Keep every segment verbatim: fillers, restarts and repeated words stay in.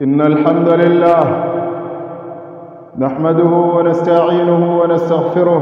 إن الحمد لله نحمده ونستعينه ونستغفره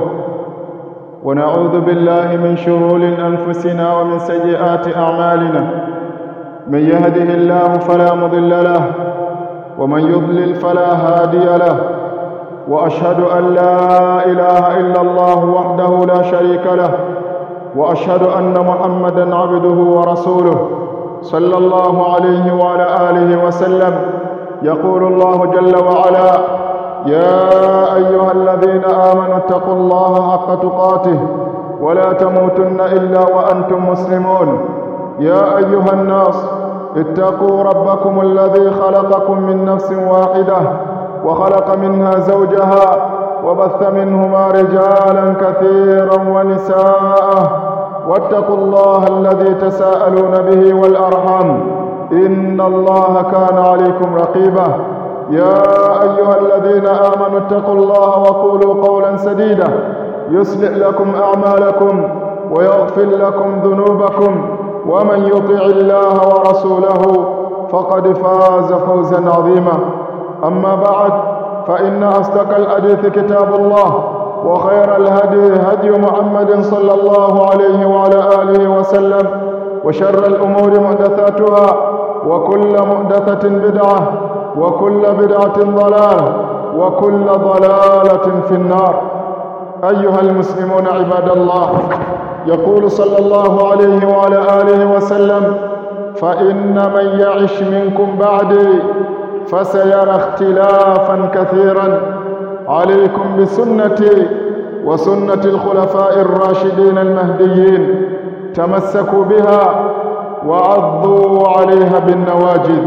ونعوذ بالله من شرور أنفسنا ومن سيئات أعمالنا. من يهده الله فلا مضل له ومن يضلل فلا هادي له، وأشهد أن لا إله إلا الله وحده لا شريك له، وأشهد أن محمدًا عبده ورسوله صلى الله عليه وعلى آله وسلم. يقول الله جل وعلا: يا أيها الذين آمنوا اتقوا الله حق تقاته ولا تموتن إلا وأنتم مسلمون. يا أيها الناس اتقوا ربكم الذي خلقكم من نفس واحدة وخلق منها زوجها وبث منهما رجالا كثيرا ونساء، واتقوا الله الذي تساءلون به والأرحام إن الله كان عليكم رقيبا. يا أيها الذين آمنوا اتقوا الله وقولوا قولا سديدا يصلح لكم أعمالكم ويغفر لكم ذنوبكم، ومن يطع الله ورسوله فقد فاز فوزا عظيما. أما بعد، فإن أصدق الحديث كتاب الله، وخير الهدي هدي محمد صلى الله عليه وعلى آله وسلم، وشر الأمور محدثاتها، وكل محدثة بدعة، وكل بدعة ضلالة، وكل ضلالة في النار. أيها المسلمون عباد الله، يقول صلى الله عليه وعلى آله وسلم: فإن من يعش منكم بعدي فسيرى اختلافا كثيرا، عليكم بسنتي وسنة الخلفاء الراشدين المهديين، تمسكوا بها وعضوا عليها بالنواجذ.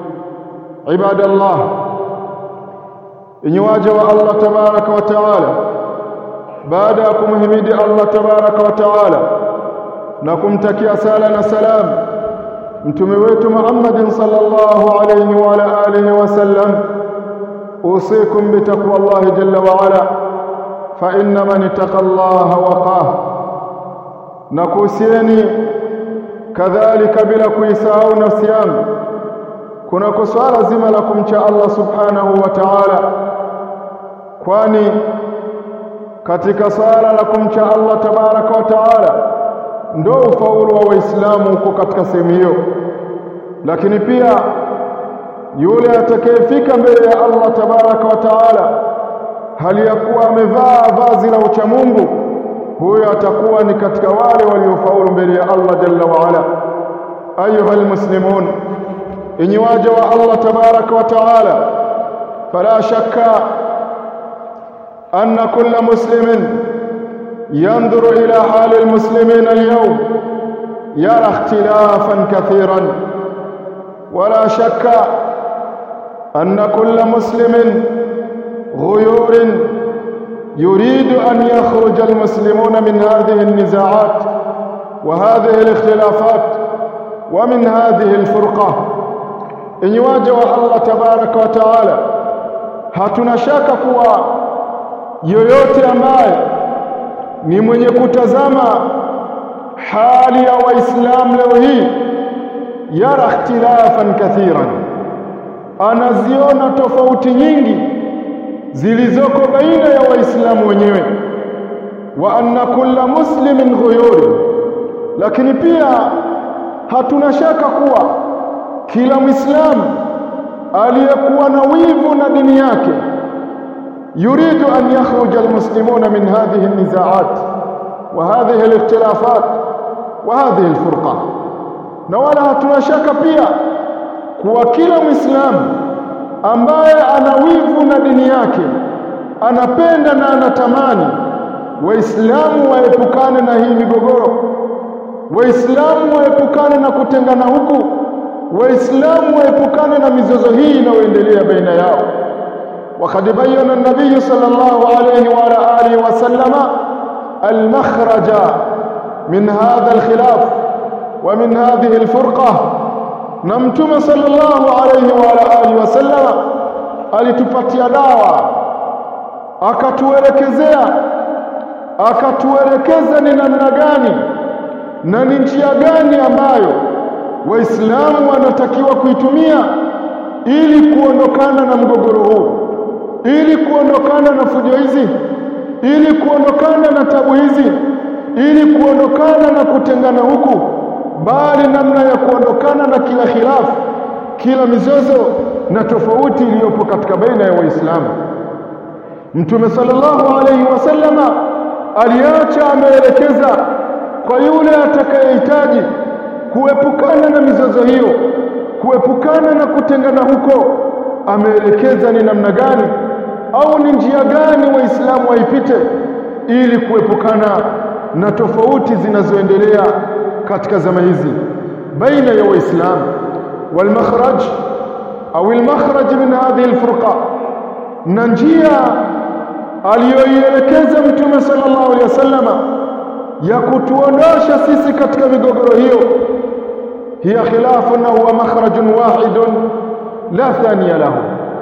عباد الله، إنواجه الله تبارك وتعالى، بعدكم هميد الله تبارك وتعالى نكم تكي أسالنا سلام متمويت محمد صلى الله عليه وعلى آله وسلم. أوصيكم بتقوى الله جل وعلا، فإن من اتقى الله وقاه. نكوسيني كذلك بلا كيساو نفسيان kuna kuswala zima la kumcha Allah subhanahu wa ta'ala, kwani katika swala la kumcha Allah tabaraka wa ta'ala ndio ufaulu wa Waislamu uko katika sehemu hiyo. Lakini pia yule atakayefika mbele ya Allah tabaraka wa ta'ala hali ya kuwa amevaa vazi la uchamungu, huyo atakuwa ni katika wale waliofaulu mbele ya Allah jalla wa ala. Ayuha almuslimun, إني واجه الله تبارك وتعالى، فلا شك أن كل مسلم ينظر إلى حال المسلمين اليوم يرى اختلافا كثيرا، ولا شك أن كل مسلم غيور يريد أن يخرج المسلمون من هذه النزاعات وهذه الاختلافات ومن هذه الفرقة. Enyi waja wa Allah tabaraka wa taala, hatuna shaka kuwa yoyote ambaye ni mwenye kutazama hali ya Waislamu leo hii yara ikhtilafan kathiran, anaziona tofauti nyingi zilizoko baina ya Waislamu wenyewe. Wa anna kulla muslimin ghuyur, lakini pia hatuna shaka kuwa kila Muislamu aliyekuwa na wivu na dini yake yuridu an yakhruja almuslimuna min hadhihi an-nizaat wa hadhihi al-ikhtilafat wa hadhihi al-furqa. Na wala hatuna shaka pia kuwa kila Muislamu ambaye ana wivu na dini yake anapenda na anatamani Waislamu waepukane na hii migogoro, Waislamu waepukane na kutengana huku, Waislamu waepukane na mizozo hii inayoendelea baina yao. Wakad bayyana an-nabiy sallallahu alayhi wa ala alihi wa sallama al-makhraja min hadha al-khilaf wa min hadhihi al-furqa. Na Mtume sallallahu alayhi wa ala alihi wa sallama alitupatia dawa, akatuelekezea akatuelekeza ni namna gani na ni njia gani ambayo Waislamu wanatakiwa kuitumia ili kuondokana na mgogoro huu, ili kuondokana na fujo hizi, ili kuondokana na tabu hizi, ili kuondokana na kutengana huku, bali namna ya kuondokana na kila khilafu, kila mizozo na tofauti iliyopo katika baina ya Waislamu. Mtume sallallahu alayhi wasallama aliacha ameelekeza kwa yule atakayehitaji kuepukana na mizozo hiyo, kuepukana na kutengana huko, ameelekeza ni namna gani au ni njia gani Waislamu waipite ili kuepukana na tofauti zinazoendelea katika zama hizi baina ya Waislamu. Wal makhraj au al makhraj min hadhihi al furqa, na njia aliyoielekeza Mtume sallallahu alaihi wasallama ya kutuondosha sisi katika migogoro hiyo, hiya khilafun wa makhrajun wahidun la thaniya lahu,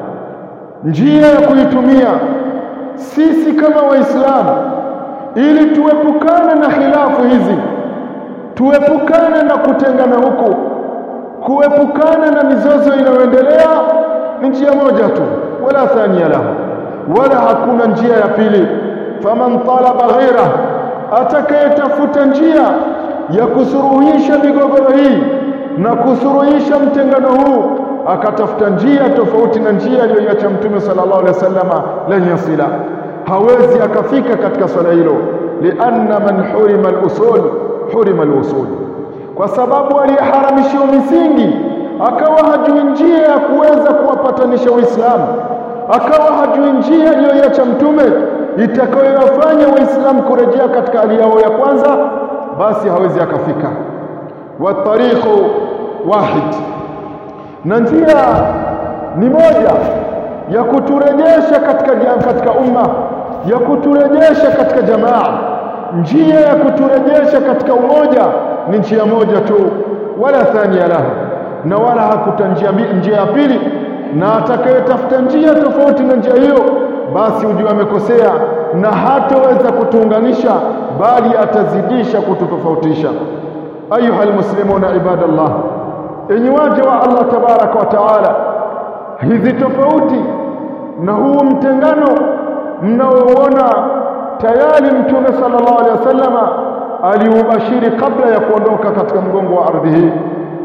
njia ya kuitumia sisi kama Waislamu ili tuepukane na khilafu hizi, tuepukane na kutengana huku, kuepukana na mizozo inayoendelea, ni njia moja tu, wala thaniya lahu, wala hakuna njia ya pili. Faman talaba ghaira, atakayetafuta njia ya kusuruhisha migogoro hii na kusuruhisha mtengano huu, akatafuta njia tofauti na njia aliyoiacha Mtume sallallahu alaihi wasallama, lan yasila, hawezi akafika katika swala hilo. Lianna man hurima al-usul hurima al-usul, kwa sababu aliyeharamishiwa misingi akawa hajui njia ya kuweza kuwapatanisha Waislamu, akawa hajui njia aliyoiacha Mtume itakayowafanya Waislamu kurejea katika hali yao ya kwanza, basi hawezi akafika. Wa tariqu wahid, na njia ni moja ya kuturejesha katika katika umma, ya kuturejesha katika jamaa, njia ya kuturejesha katika umoja ni njia moja tu, wala thania lahu, na wala hakuta njia njia ya pili. Na atakayetafuta njia tofauti na njia hiyo, basi ujue amekosea na hataweza kutuunganisha, bali atazidisha kututofautisha. Ayuha almuslimuna ibadallah, enyi waja wa Allah tabaraka wa taala, hizi tofauti na huu mtengano mnaoona tayari Mtume sallallahu alaihi wasallama aliubashiri kabla ya kuondoka katika mgongo wa ardhi hii.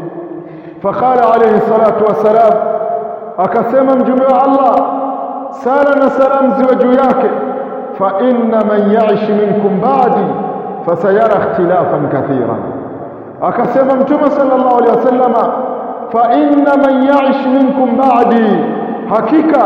Faqala alayhi salatu wassalam, akasema mjumbe wa Allah, sala na salam ziwe juu yake, fa inna man ya'ish minkum ba'di fasayara ikhtilafan kathiran. Akasema Mtume sallallahu alaihi wasallama, fa inna man ya'ish minkum ba'di, hakika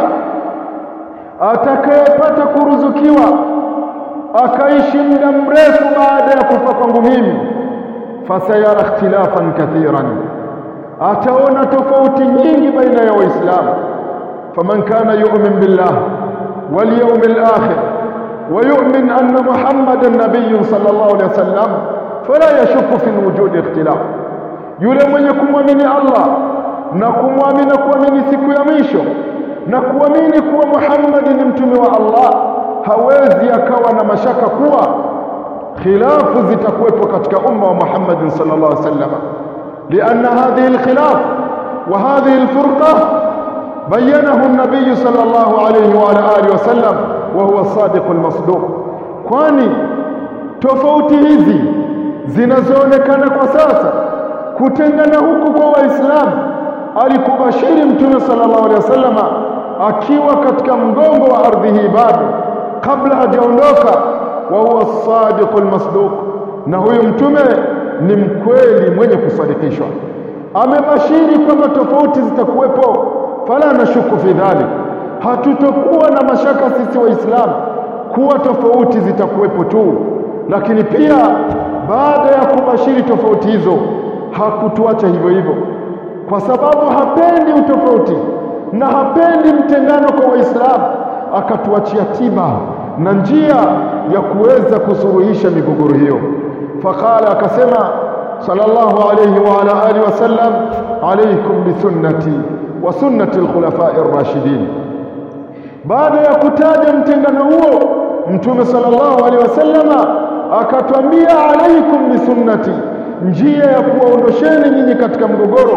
atakayepata kuruzukiwa akaishi muda mrefu baada ya kufa kwangu mimi, fasayara ikhtilafan kathiran, ataona tofauti nyingi baina ya Waislamu. Faman kana yu'min billah wal yawmil akhir wa yu'min anna Muhammadan nabiyyun sallallahu alayhi wasallam fala yashukku fi wujudi ikhtilaf, yule mwenye kumwamini Allah na kumwamini kuamini siku ya mwisho na kuamini kuwa Muhammad ni mtume wa Allah, hawezi akawa na mashaka kuwa khilafu zitakuwepo katika umma wa Muhammad sallallahu alaihi wasallam. لأن هذه الخلاف وهذه الفرقة بينه النبي صلى الله عليه وعلى آله وسلم وهو الصادق المصدوق. kwani tofauti hizi zinazoonekana kwa sasa, kutengana huku kwa Waislamu, alikubashiri Mtume sallallahu alaihi wasallam akiwa katika mgongo wa ardhi hii bado kabla hajaondoka, wa huwa as-sadiq al-masduq, na huyu mtume ni mkweli mwenye kusadikishwa. Amebashiri kwamba tofauti zitakuwepo, fala nashuku fi dhalik, hatutokuwa na mashaka sisi Waislamu kuwa tofauti zitakuwepo tu. Lakini pia baada ya kubashiri tofauti hizo, hakutuacha hivyo hivyo, kwa sababu hapendi utofauti na hapendi mtengano kwa Waislamu, akatuachia tiba na njia ya kuweza kusuruhisha migogoro hiyo. Faqala, akasema sallallahu alayhi wa ala alihi wasallam, alaykum bisunnati wa sunnati alkhulafa'i ar-rashidin. Baada ya kutaja mtengano huo, Mtume sallallahu alayhi wasallam akatwambia, alaykum bisunnati, njia ya kuwaondosheni nyinyi katika mgogoro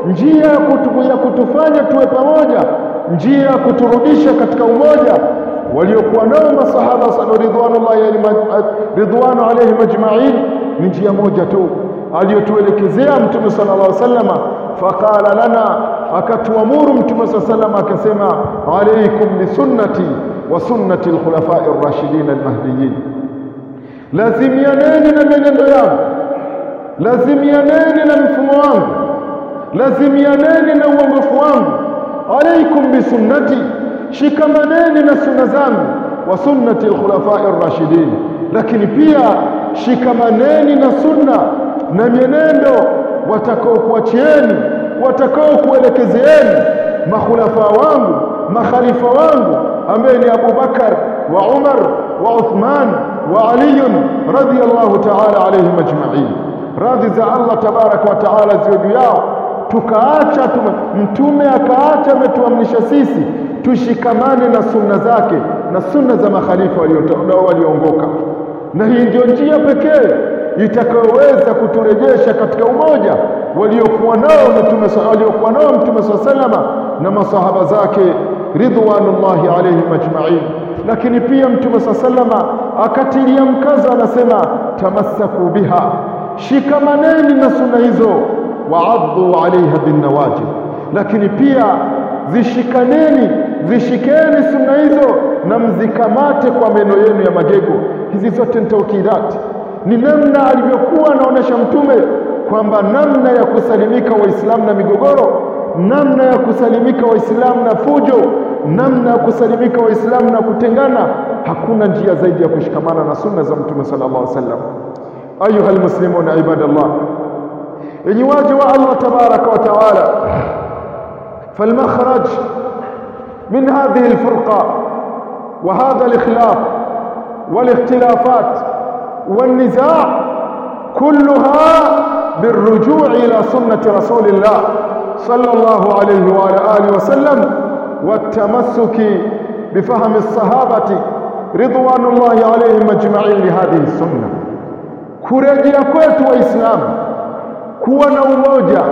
njia ya kutu, ya kutufanya tuwe pamoja, njia ya kuturudisha katika umoja waliokuwa nao masahaba ridwanullahi ridwanu alayhim ajma'in, ni njia moja tu aliyotuelekezea Mtume sallallahu alaihi wasallam. Faqala lana, akatuamuru Mtume sallallahu alaihi wasallam akasema, alaykum bisunnati wa sunnati al-khulafa'i ar-rashidin al-mahdiyyin, lazimianeni na mwenendo yangu, lazimianeni na mfumo wangu, lazimianeni na uongofu wangu. Alaykum bisunnati, shikamaneni na sunna zangu, wa sunnati al-khulafa'i ar-rashidin, lakini pia shikamaneni na sunna na mienendo watakao kuachieni, watakao kuelekezeeni makhulafa wangu, makhalifa wangu, ambaye ni Abu Bakar wa Umar wa Uthman wa Ali radhiyallahu ta'ala alayhim ajma'in. Radhi za Allah tabaraka wa ta'ala ziwe juu yao. Tukaacha mtume akaacha, ametuamrisha sisi tushikamane na sunna zake na sunna za makhalifa walioongoka, na hii ndio njia pekee itakayoweza kuturejesha katika umoja waliokuwa nao mtume waliokuwa nao mtume sallama na masahaba zake ridwanullahi alayhim ajma'in. Lakini pia mtume sallama akatilia mkazo, anasema tamassaku biha, shikamaneni na sunna hizo, wa'addu 'alayha bin nawajib, lakini pia zishikaneni, zishikeni sunna hizo na mzikamate kwa meno yenu ya magego. Hizi zote ni taukidat, ni namna alivyokuwa anaonesha mtume kwamba namna ya kusalimika waislamu na migogoro, namna ya kusalimika waislamu na fujo, namna ya kusalimika waislamu na kutengana. Hakuna njia zaidi ya kushikamana na sunna za mtume sallallahu alaihi wasallam. Ayuha almuslimuna ibadallah, enyi waja wa Allah tabaraka wa taala, falmakhraj min hadhihi alfurqa wa hadha alikhilaf والاختلافات والنزاع كلها بالرجوع إلى سنة رسول الله صلى الله عليه وعلى آله وسلم والتمسك بفهم الصحابة رضوان الله عليهم أجمعين لهذه السنة. kurejea kwetu waislamu kuwa na umoja,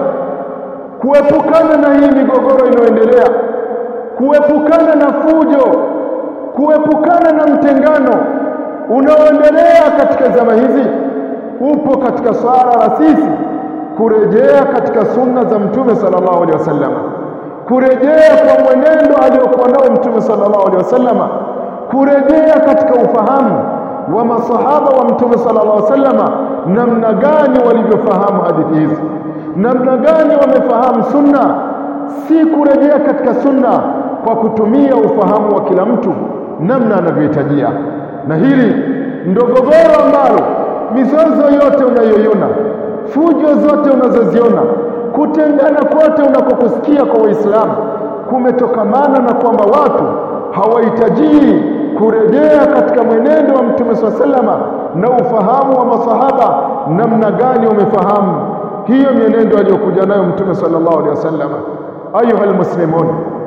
kuepukana na hii migogoro inayoendelea, kuepukana na fujo, kuepukana na mtengano unaoendelea katika zama hizi, upo katika swala la sisi kurejea katika sunna za mtume sallallahu alaihi wasallam, kurejea kwa mwenendo aliokuwa nao mtume sallallahu alaihi wasallam, kurejea katika ufahamu wa masahaba wa mtume sallallahu alaihi wasallam, namna gani walivyofahamu hadithi hizi, namna gani wamefahamu sunna, si kurejea katika sunna kwa kutumia ufahamu wa kila mtu namna anavyohitajia. Na hili ndio gogoro ambalo mizozo yote unayoiona, fujo zote unazoziona, kutengana kote unakokusikia kwa Waislamu kumetokamana na kwamba watu hawahitaji kurejea katika mwenendo wa mtume sallallahu alaihi wasallam na ufahamu wa masahaba, namna gani wamefahamu hiyo mienendo aliyokuja nayo mtume sallallahu alaihi wasallam. Ayuha almuslimun,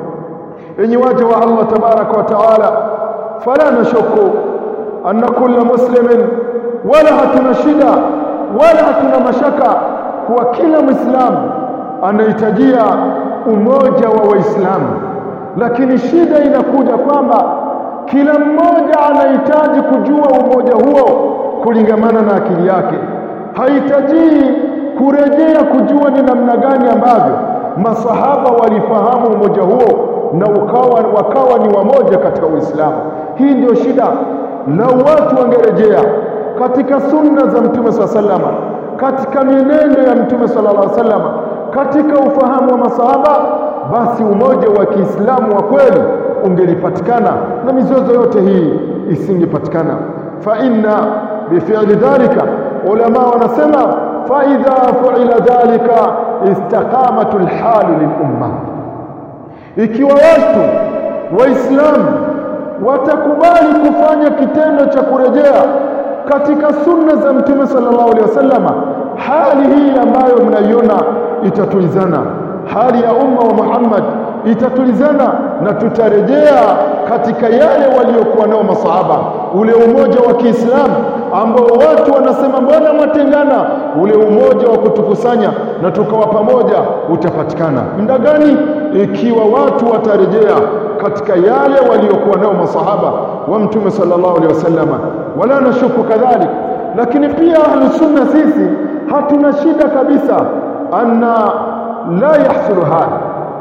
enyi waja wa Allah tabaraka wa taala, fala nashuku anna kulla muslimin, wala hatuna shida wala hatuna mashaka kuwa kila muislamu anahitajia umoja wa waislamu, lakini shida inakuja kwamba kila mmoja anahitaji kujua umoja huo kulingamana na akili yake. Hahitaji kurejea kujua ni namna gani ambavyo masahaba walifahamu umoja huo na ukawa, wakawa ni wamoja katika Uislamu. Hii ndio shida. Lau watu wangerejea katika sunna za mtume sallallahu alaihi wasallam, katika mienendo ya mtume sallallahu alaihi wasallam, katika ufahamu wa masahaba, basi umoja wa Kiislamu wa kweli ungelipatikana na mizozo yote hii isingepatikana. Fa inna bifi'li dhalika, ulama wanasema fa idha fu'ila dhalika istaqamatul hal lil umma, ikiwa watu waislamu watakubali kufanya kitendo cha kurejea katika sunna za mtume sallallahu alaihi wasallam, hali hii ambayo mnaiona itatulizana, hali ya umma wa Muhammad itatulizana na tutarejea katika yale waliokuwa nao masahaba, ule umoja wa Kiislamu ambao watu wanasema mbona matengana, ule umoja wa kutukusanya na tukawa pamoja utapatikana. Muda gani? Ikiwa watu watarejea katika yale waliokuwa nao masahaba wa Mtume sallallahu alaihi wasallam. Wala nashuku kadhalik. Lakini pia ahlus sunna sisi hatuna shida kabisa anna la yahsulu hada,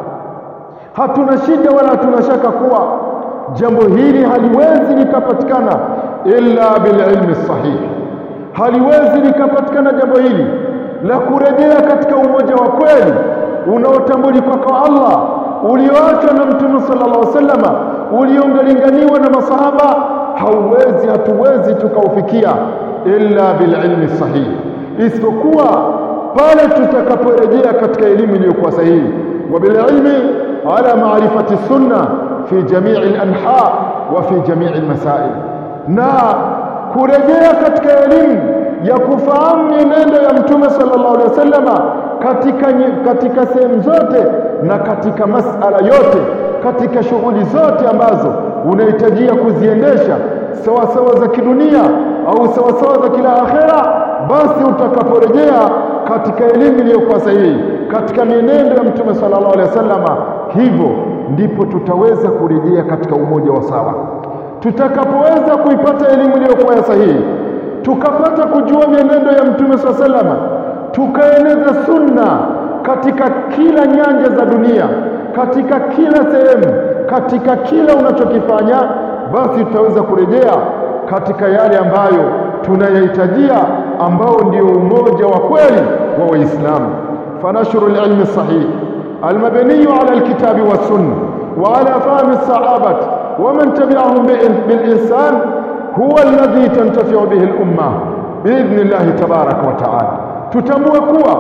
hatuna shida wala hatuna shaka kuwa jambo hili haliwezi likapatikana illa bil ilmi sahih. Haliwezi likapatikana jambo hili la kurejea katika umoja wa kweli unaotambulika kwa Allah, ulioachwa na Mtume sallallahu alaihi wasallam, uliongalinganiwa na masahaba. Hauwezi, hatuwezi tukaufikia illa bil ilmi sahih, isipokuwa pale tutakaporejea katika elimu iliyokuwa sahihi. Wa bil ilmi ala ma'rifati sunna fi jami'i al-anha wa fi jami'i al-masail, na kurejea katika elimu ya kufahamu mienendo ya Mtume sallallahu alaihi wasallam katika katika sehemu zote na katika masala yote, katika shughuli zote ambazo unahitajia kuziendesha sawa sawa za kidunia au sawa sawa za kila akhera. Basi utakaporejea katika elimu iliyokuwa sahihi katika mienendo ya Mtume sallallahu alaihi wasallam, hivyo ndipo tutaweza kurejea katika umoja wa sawa. Tutakapoweza kuipata elimu iliyokuwa sahihi, tukapata kujua mienendo ya Mtume sallallahu alaihi wasallam, tukaeneza sunna katika kila nyanja za dunia, katika kila sehemu, katika kila unachokifanya, basi tutaweza kurejea katika yale ambayo tunayahitajia, ambao ndio umoja wa kweli wa Waislamu. Fanashuru al-ilm sahih al-mabni ala al-kitab wa sunnah wa ala fahm as-sahabat wa man tabi'ahum bil-ihsan huwa alladhi tantafi'u bihi al-umma biidhnillah tabarak wa ta'ala. Tutambue kuwa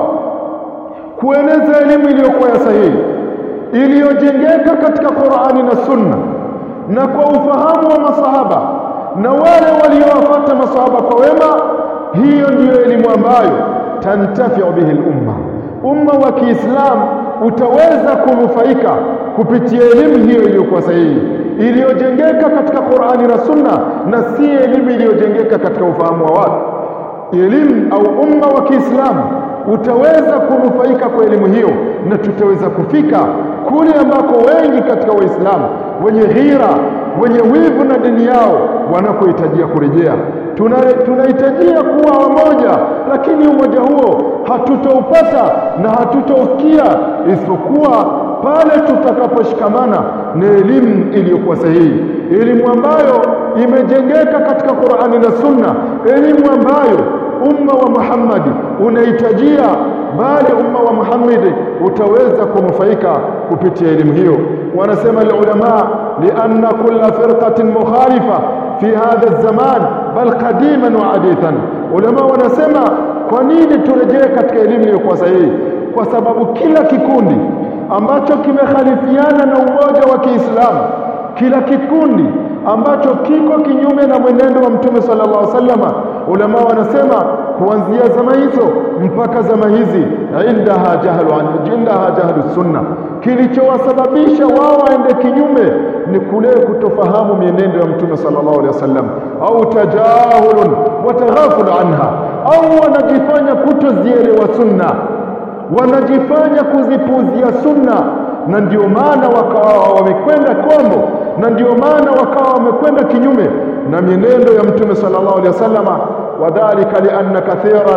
kueneza elimu iliyokuwa sahihi, iliyojengeka katika Qur'ani na Sunna na kwa ufahamu wa masahaba na wale waliowafuata masahaba kwa wema, hiyo ndiyo elimu ambayo tantafi'u bihi al-umma, umma wa Kiislamu utaweza kunufaika kupitia elimu hiyo iliyokuwa sahihi, iliyojengeka katika Qur'ani na Sunna, na si elimu iliyojengeka katika ufahamu wa watu. Elimu au umma wa Kiislamu utaweza kunufaika kwa elimu hiyo, na tutaweza kufika kule ambako wengi katika Waislamu wenye ghira, wenye wivu na dini yao wanakohitajia kurejea. Tunahitajia kuwa wamoja, lakini umoja huo hatutaupata na hatutaufikia isipokuwa pale tutakaposhikamana na elimu iliyokuwa sahihi, elimu ambayo imejengeka katika Qur'ani na Sunna, elimu ambayo umma wa Muhammad unahitajia, bali umma wa Muhammad utaweza kunufaika kupitia elimu hiyo. Wanasema ulama, lianna kulla firqatin mukhalifa fi hadha az-zaman bal qadiman wa hadithan. Ulama wanasema kwa nini turejee katika elimu iliyokuwa sahihi? Kwa sababu kila kikundi ambacho kimekhalifiana na umoja wa Kiislamu, kila kikundi ambacho kiko kinyume na mwenendo wa Mtume sallallahu alaihi wasallam, ulama wanasema kuanzia zama hizo mpaka zama hizi, indaha jahlu an indaha jahlu sunna, kilichowasababisha wao waende kinyume ni kule kutofahamu mienendo ya Mtume sallallahu alaihi wasallam, au tajahulun wa taghaful anha, au wanajifanya kutozielewa sunna, wanajifanya kuzipuzia sunna, na ndio maana wakawa wamekwenda kombo, na ndio maana wakawa wamekwenda kinyume na mienendo ya Mtume sallallahu alaihi wasallam. Wadhalika lianna kathiran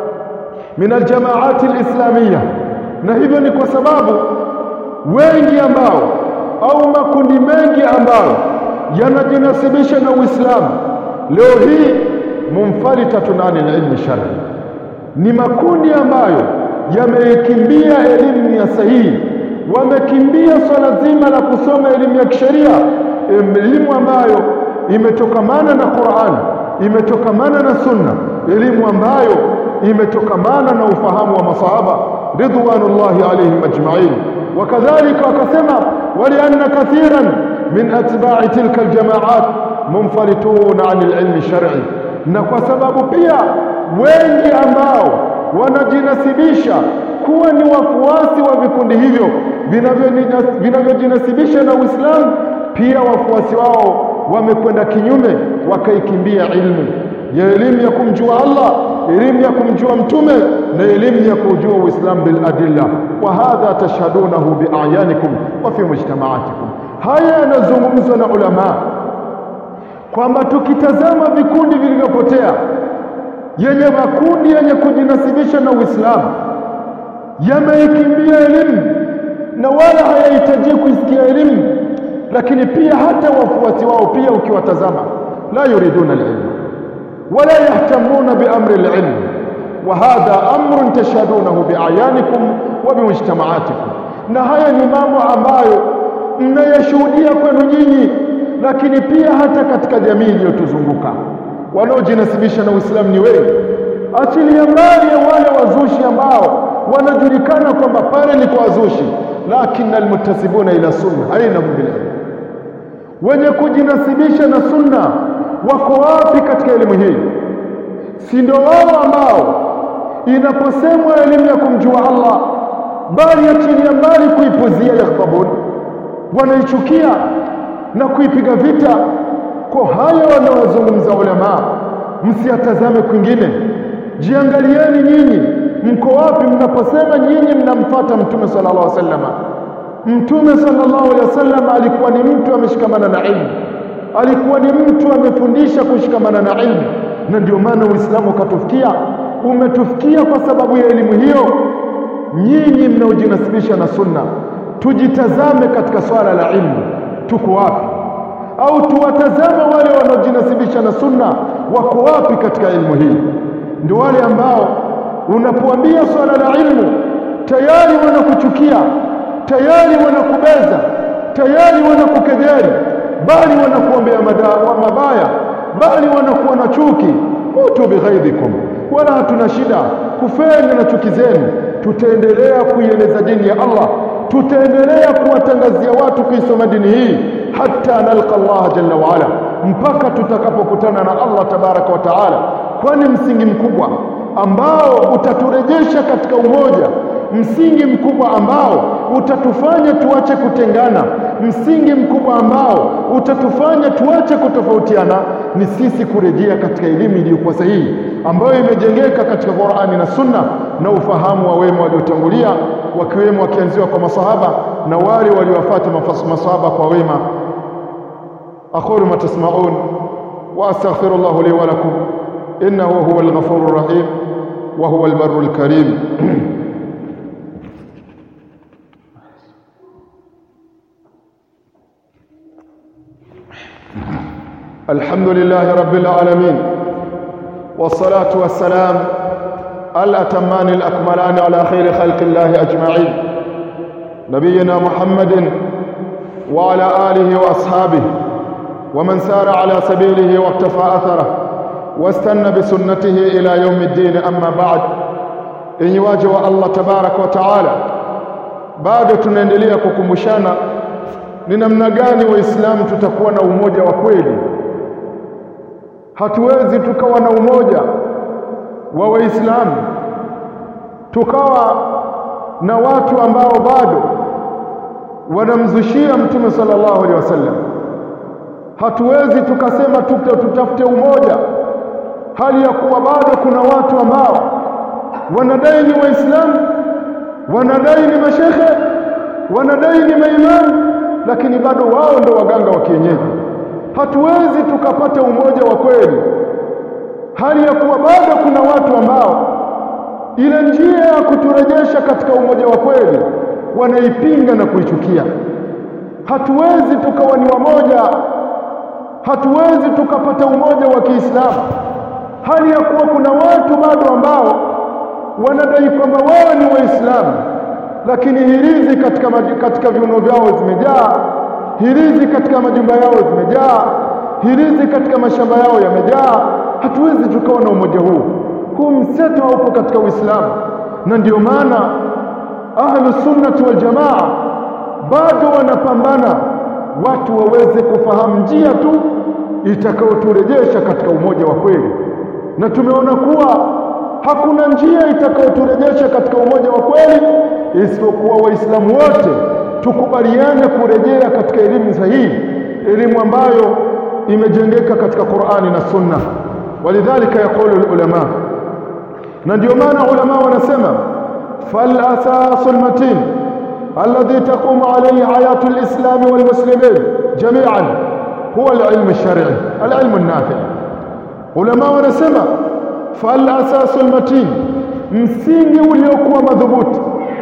min aljamaat alislamiyya, na hivyo ni kwa sababu wengi ambao au makundi mengi ambayo yanajinasibisha na Uislamu leo hii mumfalitatun anil ilmi shar'i, ni makundi ambayo yamekimbia elimu ya sahihi, wamekimbia swala zima la kusoma elimu ya kisheria, elimu ambayo imetokamana na Qur'an, imetokamana na Sunna, elimu ambayo imetokamana na ufahamu wa masahaba ridwanullahi alayhim ajma'in. Wakadhalika wakasema walianna kathiran min atba'i tilka aljama'at munfalitun 'anil ilmi shar'i, na kwa sababu pia wengi ambao wanajinasibisha kuwa ni wafuasi wa vikundi hivyo vinavyojinasibisha na Uislamu, pia wafuasi wao wamekwenda kinyume, wakaikimbia ilmu ya elimu ya kumjua Allah, elimu ya kumjua mtume, na elimu ya kujua Uislamu bil adilla. Wa hadha tashhadunahu bi a'yanikum wa fi mujtama'atikum. Haya yanazungumzwa na ulama kwamba tukitazama vikundi vilivyopotea, yenye makundi yenye kujinasibisha na Uislamu, yameikimbia elimu na wala hayahitaji kuisikia elimu, lakini pia hata wafuasi wao pia ukiwatazama la yuriduna al-ilm wala yahtamuna bi amri al-ilm, wa hadha amrun tashhadunahu bi a'yanikum wa bi mujtama'atikum. Na haya ni mambo ambayo mnayashuhudia kwenu nyinyi, lakini pia hata katika jamii iliyotuzunguka. Wanaojinasibisha na Uislamu ni wengi, achilia mbali ya wale wazushi ambao wanajulikana kwamba pale ni kwa wazushi, lakini almuttasibuna ila sunna aina bil ilm. Wenye kujinasibisha na sunna wako wapi katika elimu hii? Si ndio wao ambao inaposemwa elimu ya kumjua Allah, bali achilia mbali kuipuzia, yakhtabun, wanaichukia na kuipiga vita. Kwa haya wanaozungumza ulama, msiatazame kwingine, jiangalieni nyinyi mko wapi mnaposema nyinyi mnamfuata Mtume sallallahu alaihi wasallam. Mtume sallallahu alaihi wasallam alikuwa ni mtu ameshikamana na ilmu, alikuwa ni mtu amefundisha kushikamana na ilmu, na ndio maana Uislamu ukatufikia, umetufikia kwa sababu ya elimu hiyo. Nyinyi mnaojinasibisha na sunna, tujitazame katika swala la ilmu, tuko wapi? Au tuwatazame wale wanaojinasibisha na sunna wako wapi katika ilmu hii? Ndio wale ambao unapoambia swala la ilmu tayari wanakuchukia, tayari wanakubeza, tayari wanakukejeli, bali wanakuombea mabaya, bali wanakuwa na chuki. Utu bighaidhikum, wala hatuna shida kufanya na chuki zenu. Tutaendelea kuieleza dini ya Allah, tutaendelea kuwatangazia watu kuisoma dini hii hatta nalqa Allah jalla wa ala, mpaka tutakapokutana na Allah tabaraka wa taala. Kwani msingi mkubwa ambao utaturejesha katika umoja, msingi mkubwa ambao utatufanya tuache kutengana, msingi mkubwa ambao utatufanya tuache kutofautiana, ni sisi kurejea katika elimu iliyokuwa sahihi, ambayo imejengeka katika Qur'ani na Sunna na ufahamu wa wema waliotangulia, wakiwemo wakianziwa kwa masahaba na wale waliowafuata masahaba kwa wema. aqulu ma tasma'un wa astaghfirullah li wa lakum innahu huwal ghafurur rahim wa huwal barrul karim. الحمد لله رب العالمين، والصلاة والسلام الأتمان الأكملان على خير خلق الله أجمعين، نبينا محمد وعلى آله وأصحابه ومن سار على سبيله واقتفى أثره واستنى بسنته إلى يوم الدين. أما بعد، إن يواجه الله تبارك وتعالى بعد tunaendelea kukumbushana ni namna gani waislamu tutakuwa na umoja wa kweli. Hatuwezi tukawa na umoja wa waislamu tukawa na watu ambao bado wanamzushia Mtume sallallahu alaihi wasallam. Hatuwezi tukasema tutafute umoja hali ya kuwa bado kuna watu ambao wanadai ni waislamu, wanadai ni mashekhe, wanadai ni maimamu, lakini bado wao ndio waganga wa kienyeji. Hatuwezi tukapata umoja wa kweli hali ya kuwa bado kuna watu ambao ile njia ya kuturejesha katika umoja wa kweli wanaipinga na kuichukia. Hatuwezi tukawa ni wamoja, hatuwezi tukapata umoja wa Kiislamu hali ya kuwa kuna watu bado ambao wanadai kwamba wao ni waislamu, lakini hirizi katika katika viuno vyao zimejaa, hirizi katika majumba yao zimejaa, hirizi katika mashamba yao yamejaa. Hatuwezi tukawa na umoja huu. Huu mseto haupo katika Uislamu, na ndio maana Ahlus Sunnah wal Jamaa bado wanapambana watu waweze kufahamu njia tu itakayoturejesha katika umoja wa kweli, na tumeona kuwa hakuna njia itakayoturejesha katika umoja wa kweli isipokuwa waislamu wote tukubaliane kurejea katika elimu sahihi elimu ambayo imejengeka katika Qur'ani na Sunna. Walidhalika yaqulu ulama, na ndio maana ulama wanasema fal asasul matin alladhi taqumu alayhi hayatu alislam walmuslimin jami'an huwa alilm alshar'i alilm alnafi'. Ulama wanasema fal asasul matin, msingi uliokuwa madhubuti,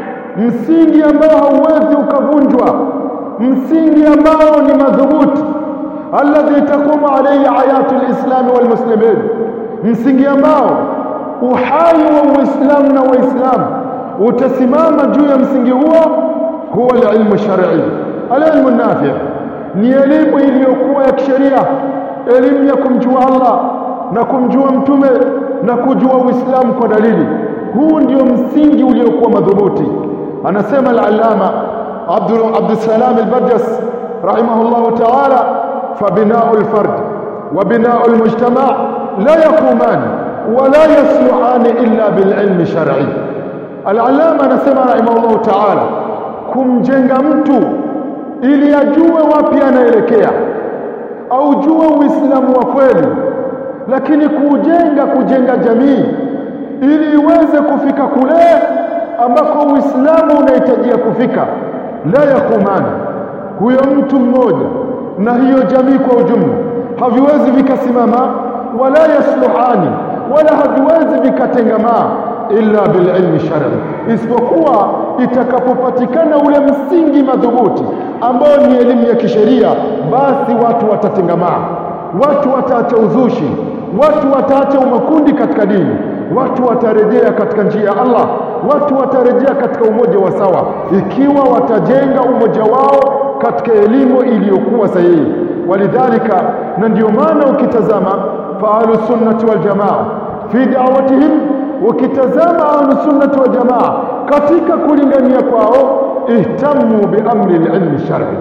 msingi ambao hauwezi ukavunjwa, msingi ambao ni madhubuti, alladhi taqumu alayhi hayatu alislam walmuslimin, msingi ambao uhai wa Uislamu na Waislamu utasimama juu ya msingi huo, huwa alilmu shar'i alilmu nafi', ni elimu iliyokuwa ya kisheria, elimu ya kumjua Allah na kumjua mtume na kujua Uislamu kwa dalili. Huu ndio msingi uliokuwa madhubuti. Anasema al-allama Abdul Abdussalam al-Barjas rahimahullah ta'ala, fabina'u al-fard wa bina'u al-mujtama' la yaquman wa la yasluhan illa bil-ilm shar'i. Al-allama anasema rahimahullah ta'ala, kumjenga mtu ili ajue wapi anaelekea au jua Uislamu wa kweli, lakini kujenga kujenga jamii ili iweze kufika kule ambako Uislamu unahitajia kufika, la yaquman, huyo mtu mmoja na hiyo jamii kwa ujumla haviwezi vikasimama, wala yasluhani, wala haviwezi vikatengamaa illa bil ilmi shar'i, isipokuwa itakapopatikana ule msingi madhubuti ambao ni elimu ya kisheria, basi watu watatengamaa, watu wataacha uzushi, watu wataacha umakundi katika dini, watu watarejea katika njia ya Allah, watu watarejea katika umoja wa sawa, ikiwa watajenga umoja wao katika elimu iliyokuwa sahihi. Walidhalika, na ndio maana ukitazama fa'alu sunnati wal jamaa fi da'watihim, ukitazama ahlu sunnati wal jamaa katika kulingania kwao, ihtamu bi amri al-ilm shar'i,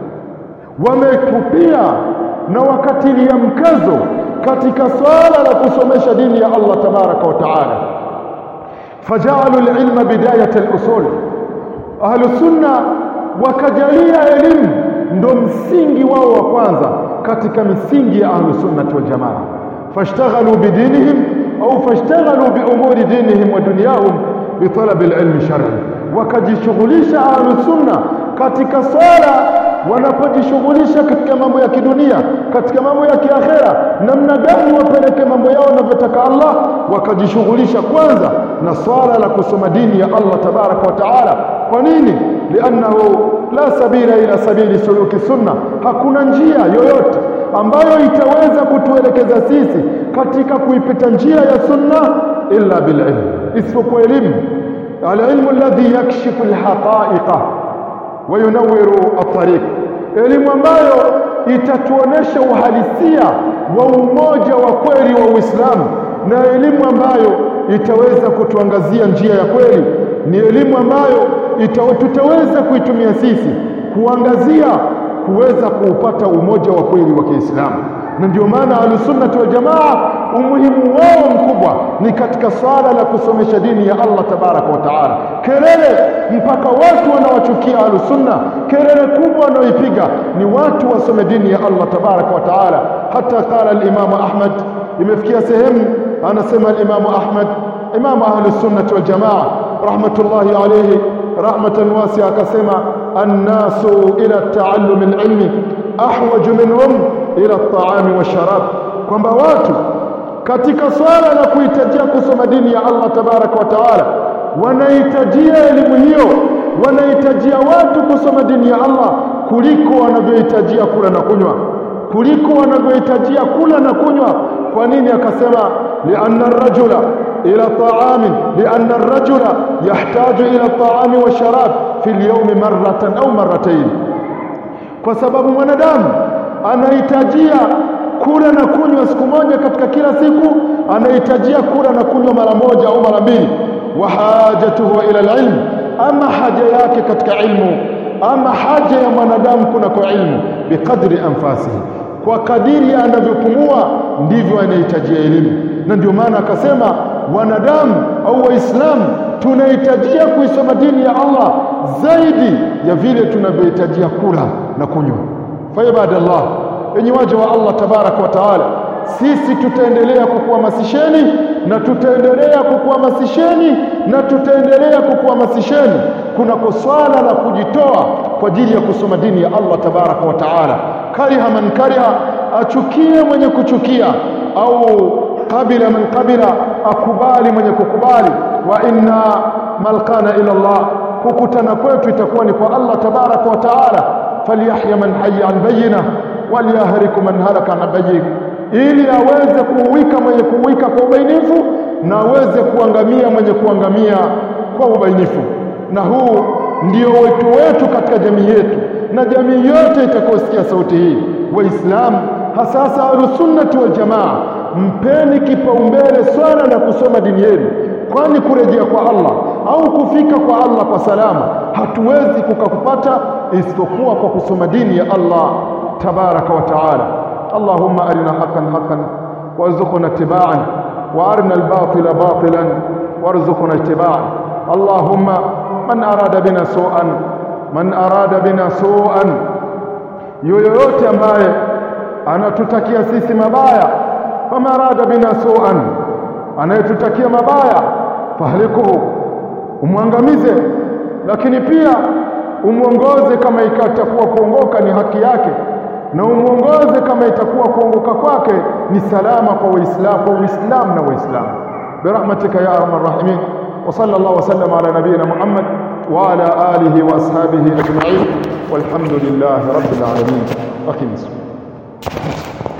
wametupia na wakatilia mkazo katika swala la kusomesha dini ya Allah tabaraka wa taala. Faja'alu al-ilma bidayat al-usul, ahlu sunna wakajalia elimu ndo msingi wao wa kwanza katika misingi ya ahlu sunnati wal jamaa. Fashtaghalu bidinihim au fashtaghalu bi umuri dinihim wa dunyahum bi talab al-ilm shar'i, wakajishughulisha ahlu sunna katika swala, wanapojishughulisha katika mambo ya kidunia, katika mambo ya kiakhera, namna gani wapeleke mambo yao wanavyotaka Allah, wakajishughulisha kwanza na swala la kusoma dini ya Allah tabaraka wa taala. Kwa nini? Liannahu la sabila ila sabili suluki sunna, hakuna njia yoyote ambayo itaweza kutuelekeza sisi katika kuipita njia ya sunna illa bil ilm, isipokuwa elimu. Al-ilmu alladhi yakshifu al-haqa'iqa wa yunawwiru at-tariq, elimu ambayo itatuonesha uhalisia wa umoja wa kweli wa Uislamu, na elimu ambayo itaweza kutuangazia njia ya kweli, ni elimu ambayo tutaweza kuitumia sisi kuangazia kuweza kuupata umoja wa kweli wa Kiislamu. Na ndio maana ahlusunnah wal jamaa umuhimu wao mkubwa ni katika swala la kusomesha dini ya Allah tabaraka wa taala. Kelele mpaka watu wanawachukia ahlusunna, kelele kubwa wanaoipiga ni watu wasome dini ya Allah tabaraka wa taala. Hata qala al-Imam Ahmad, imefikia sehemu anasema al-Imam Ahmad, imam ahlusunnah wal jamaa rahmatullahi alayhi rahmatan wasi'a, akasema annasu ila ta'allum al-ilmi ahwaju minhum ila at-ta'ami wash-sharab, kwamba watu katika swala la kuhitajia kusoma dini ya Allah tabaraka wa taala wanahitajia elimu hiyo, wanahitajia watu kusoma dini ya Allah kuliko wanavyohitajia kula na kunywa, kuliko wanavyohitajia kula na kunywa. Kwa nini? Akasema lianna ar-rajula ila ta'amin lianna ar-rajula yahtaju ila at-ta'ami wash-sharab fi al-yawm marratan aw marratayn, kwa sababu mwanadamu anahitajia kula na kunywa siku moja katika kila siku, anahitajia kula na kunywa mara moja au mara mbili. Wa hajatuhu ila al-ilm, ama haja yake katika ilmu, ama haja ya mwanadamu kuna kwa ilmu, biqadri anfasihi, kwa kadiri anavyopumua ndivyo anahitajia elimu. Na ndio maana akasema wanadamu au waislamu tunahitajia kuisoma dini ya Allah zaidi ya vile tunavyohitajia kula na kunywa. Fa ibadallah, enyi waja wa Allah tabaraka wa taala, sisi tutaendelea kukuhamasisheni na tutaendelea kukuhamasisheni na tutaendelea kukuhamasisheni kunako swala la kujitoa kwa ajili ya kusoma dini ya Allah tabaraka wa taala. Kariha man kariha, achukie mwenye kuchukia, au qabila man qabila, akubali mwenye kukubali. Wa inna malqana ila Allah, kukutana kwetu itakuwa ni kwa Allah tabaraka wa taala. Falyahya man hayya an bayyina walyahriku man halaka an bayyina, ili aweze kuuwika mwenye kuuwika kwa ubainifu na aweze kuangamia mwenye kuangamia kwa ubainifu. Na huu ndio wito wetu katika jamii yetu, na jamii yote itakayosikia sauti hii. Waislamu hasa Ahlusunnah wal Jamaa, mpeni kipaumbele swala la kusoma dini yenu, kwani kurejea kwa Allah au kufika kwa Allah kwa salama hatuwezi kukakupata isipokuwa kwa kusoma dini ya Allah tabaraka wa taala. Allahumma arina haqqan haqqan warzuqna ittiba'an wa arina al-batila batilan warzuqna ittiba'an. Allahumma man arada bina su'an man arada bina su'an, yoyote ambaye anatutakia sisi mabaya, kama arada bina su'an, anayetutakia mabaya, fahlikuhu, umwangamize, lakini pia umuongoze kama itakuwa kuongoka ni haki yake, na umuongoze kama itakuwa kuongoka kwake ni salama kwa Waislamu, kwa Uislamu na Waislamu. Birahmatika ya arhamar rahimin. Wa sallallahu wa sallam ala nabiyyina Muhammad wa ala alihi wa ashabihi ajma'in, walhamdulillahi rabbil alamin. Aqimis.